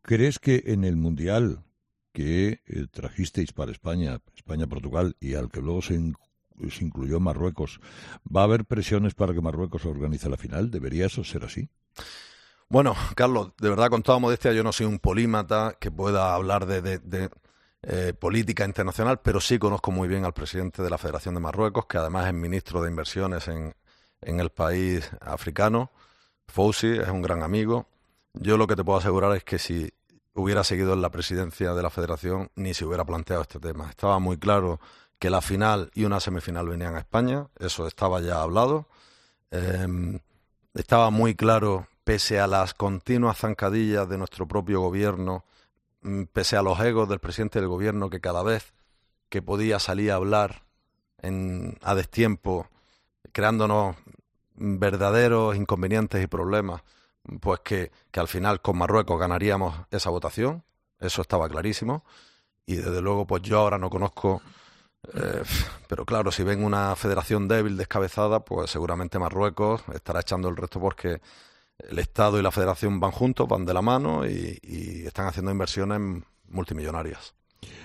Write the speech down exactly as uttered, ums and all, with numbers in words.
¿Crees que en el Mundial que eh, trajisteis para España, España-Portugal, y al que luego se, in, se incluyó Marruecos, va a haber presiones para que Marruecos organice la final? ¿Debería eso ser así? Bueno, Carlos, de verdad, con toda modestia, yo no soy un polímata que pueda hablar de, de, de eh, política internacional, pero sí conozco muy bien al presidente de la Federación de Marruecos, que además es ministro de Inversiones en, en el país africano. Fouzi es un gran amigo. Yo lo que te puedo asegurar es que si hubiera seguido en la presidencia de la Federación, ni se hubiera planteado este tema. Estaba muy claro que la final y una semifinal venían a España, eso estaba ya hablado. Eh, estaba muy claro, pese a las continuas zancadillas de nuestro propio gobierno, pese a los egos del presidente del gobierno, que cada vez que podía salir a hablar en, a destiempo, creándonos verdaderos inconvenientes y problemas, pues que, que al final con Marruecos ganaríamos esa votación, eso estaba clarísimo, y desde luego pues yo ahora no conozco, eh, pero claro, si ven una federación débil, descabezada, pues seguramente Marruecos estará echando el resto porque el Estado y la Federación van juntos, van de la mano y, y están haciendo inversiones multimillonarias.